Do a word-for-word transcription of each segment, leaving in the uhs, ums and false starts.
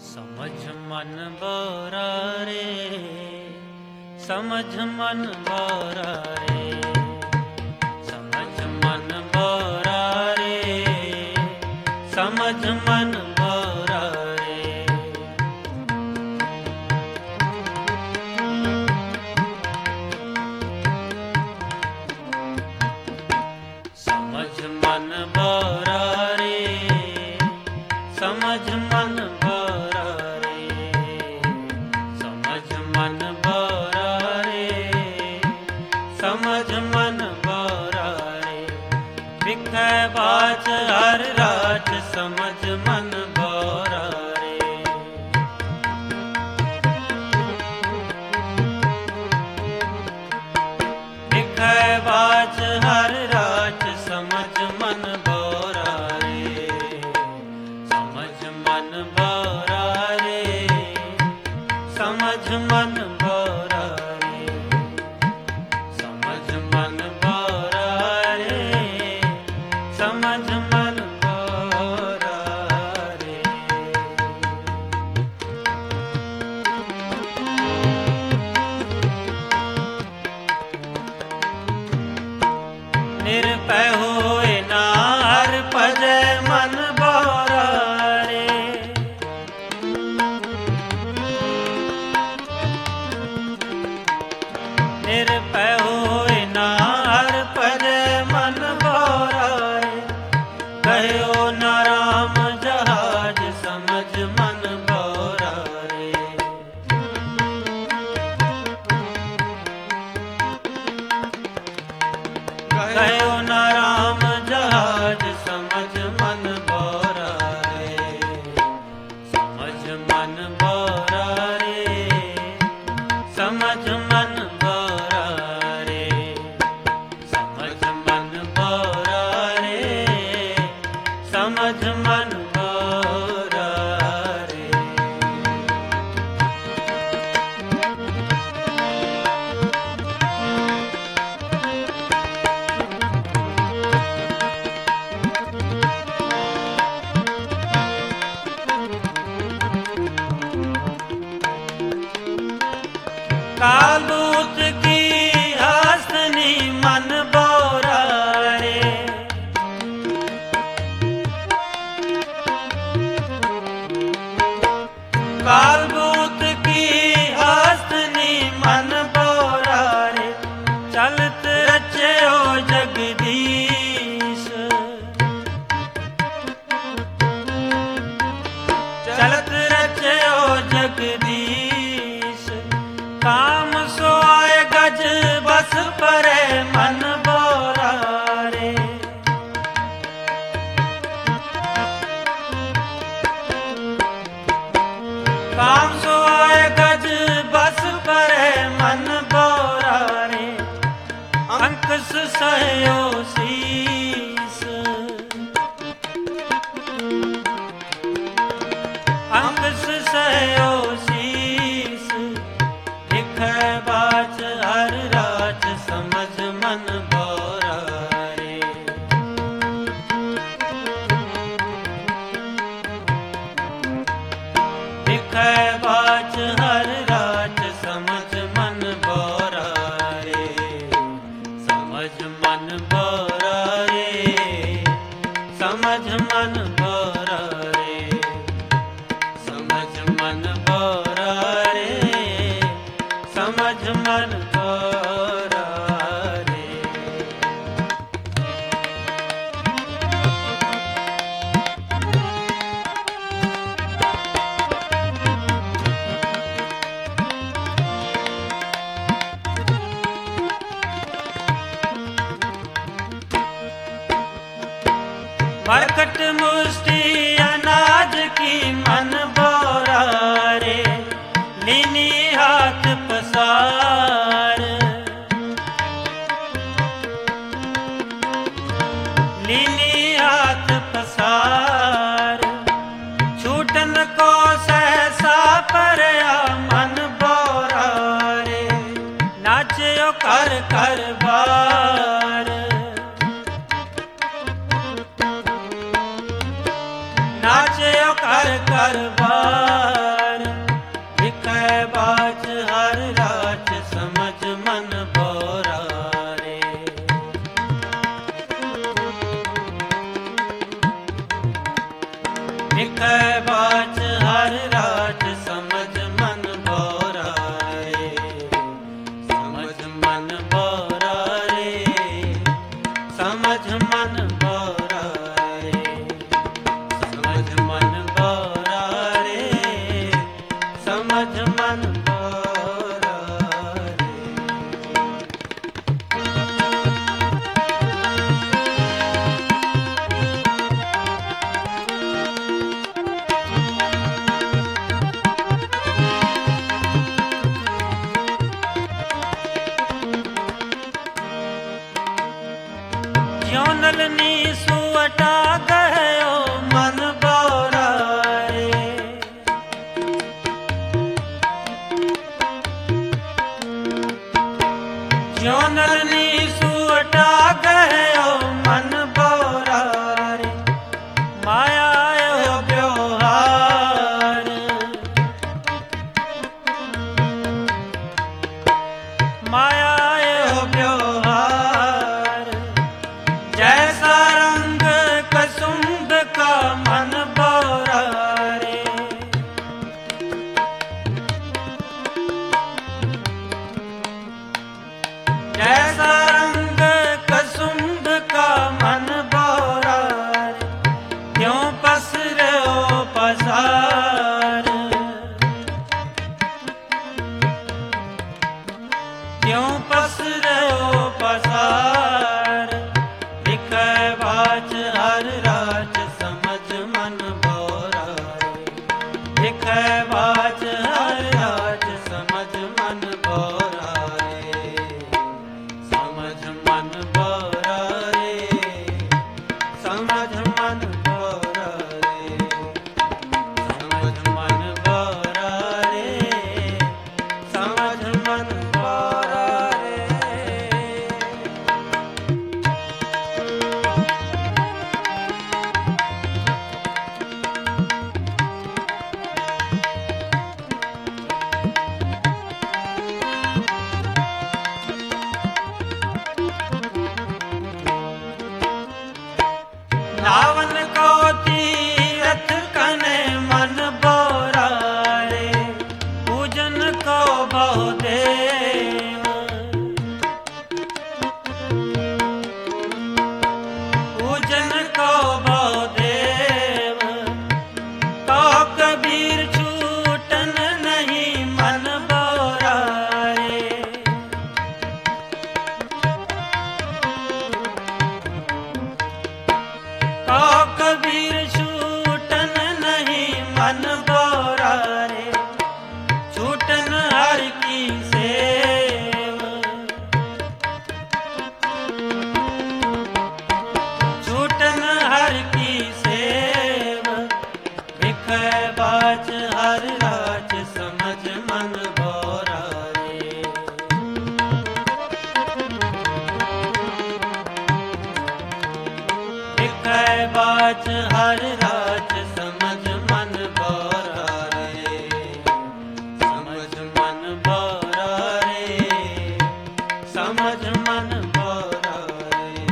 समझ मन बोरा रे, समझ मन बोरा रे, समझ मन बोरा रे, समझ मन बोरा रे। समझ मन बोरा रे, समझ मन बोरा रे, समझ मन बोरा रे, समझ मन बोरा रे। बिखे बाज हर रात समझ मन बोरा रे। बिखे बाज हर रात समझ मन बोरा रे, समझ मन बोरा रे, समझ मन बोरा रे, समझ मन बोरा रे, समझ मन बोरा रे। निरपय होए ना हर भजै मन बोरा रे। निरपय होए ना हर भजै मन बोरा रे। कहो न राम जहाज समझ मन बोरा रे। कहो न राम जहाज समझ मन बोरा रे, समझ मन बोरा रे, समझ मन बोरा रे, समझ मन बोरा रे, समझ मन बोरा रे। कालूत की हंसनी मन बोरा रे। कालूत की हंसनी मन बोरा रे। चलत रचे हो जगदीश, चलत रचे हो जगदीश। काम सो आए गज बस परे मन बोरा रे। काम सो आए गज बस परे मन बोरा रे। अंक सहयो शीस, अंक सहयो शीस। बिखे बाज हर रात समझ मन बोरा रे। बिखे बाज हर रात समझ मन बोरा रे, समझ मन बोरा रे, समझ मन बोरा रे, समझ मन बोरा रे, समझ मन बोरा रे। मरकट मुष्टि अनाज की मन बोरा रे। लीनी हाथ पसार, लीनी हाथ पसार। छूटन को सहसा परया मन बोरा रे। नाचयो कर कर बार, नाचयो कर कर बार। लिखै बाच हर राज समझ मन बोरा रे। समझ मन बोरा रे, समझ मन बोरा रे, समझ मन बोरा रे, समझ मन बोरा रे। ज्यों नलनी सुअटा गयो मन बोरा रे। ज्यों नलनी सुअटा गयो मन बोरा रे। माया यो व्यवहार, माया यो व्यवहार, जैसा रंग कसुंभ का मन बोरा रे। जैसा रंग कसुंभ का मन बोरा रे, क्यों पसरो पसार, क्यों पसरो पसार। लिखै बाच हर राज समझ मन बोरा रे। लिखै बाच हर राज समझ मन बोरा रे। समझ मन बोरा रे, समझ मन बोरा रे, समझ मन बोरा रे, समझ मन बोरा रे। नावन को तीरथ कने मन बोरा रे। पूजन को बहुदेव, पूजन को बहुदेव। तो कबीर छूटन नहीं मन बोरा रे। तो कबीर छूटन नहीं मन बोरा रे। छूटन हर की सेव, छूटन हर की सेव। लिखै बाच हर राज समझ मन बोरा रे। लिखै बाच हर राज समझ मन बोरा रे। समझ मन बोरा रे, समझ मन बोरा रे,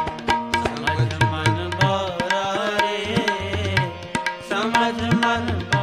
समझ मन बोरा रे, समझ मन बोरा